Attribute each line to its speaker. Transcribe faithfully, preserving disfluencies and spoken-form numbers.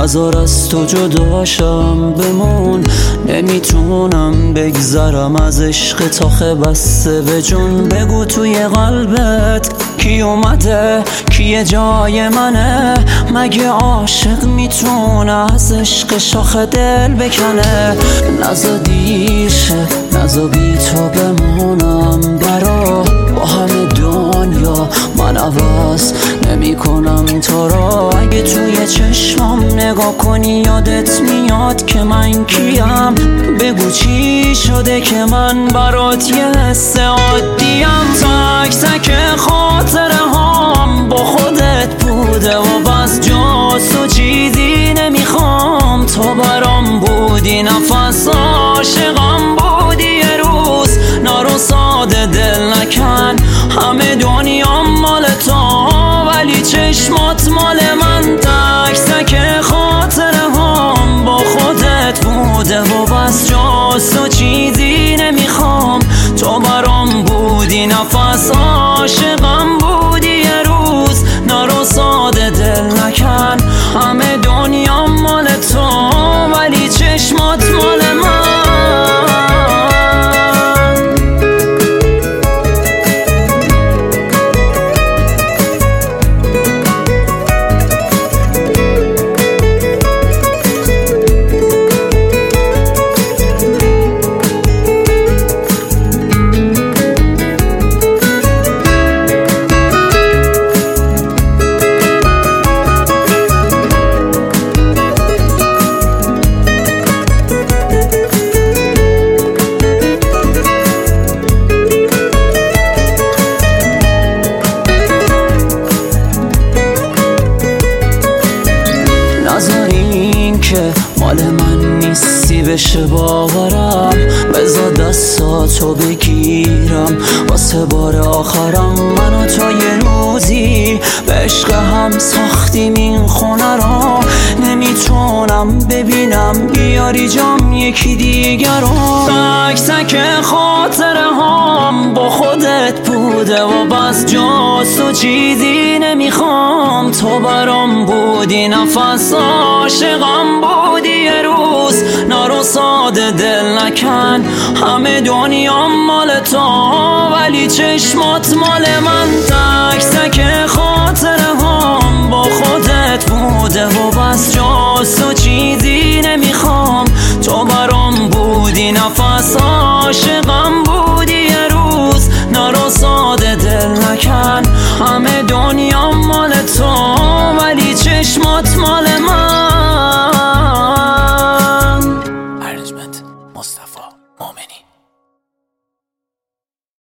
Speaker 1: نذار از تو جداشم بمون، نمیتونم بگذرم از عشق تاخه بسته به جون. بگو توی قلبت کی اومده، کی جای منه؟ مگه عاشق میتونه از عشق شاخ دل بکنه؟ نزا دیر شه، نزا بی تو بمونم برا با همه دنیا، من عوض نمی کنم تو را. اگه توی چشمم نگاه کنی یادت میاد که من کیم. بگو چی شده که من برات یه حس عادیم. تک تک خاطره هام با خودت بوده و بس جاست و چیزی نمیخوام. تو برام بودی نفس عاشقم بودی یه روز، نرو ساده دل نکن، همه دنیا مال تو ولی چشمات مال من. تک تک خاطره هام با خودت بوده و بس جاست و چیزی نمیخوام. تو برام بودی نفس عاشقم بودی یه روز، نرو ساده دل نکن، همه دنیا مال تو ولی چشمات مال من. مال من نیستی بشه باورم، بذار دستاتو بگیرم واسه بار آخرم. من و تو یه روزی به عشق هم ساختیم این خونه را، نمیتونم ببینم بیاری جام یکی دیگر رو. تک تک خاطره هم با خودت بوده و بس جاست و چیزی نمیخوام. تو برام بودی نفس عاشقم بودی یه روز، نرو ساده دل نکن، همه دنیا مال تو ولی چشمات مال من. تک تک خاطره هم با خودت بوده و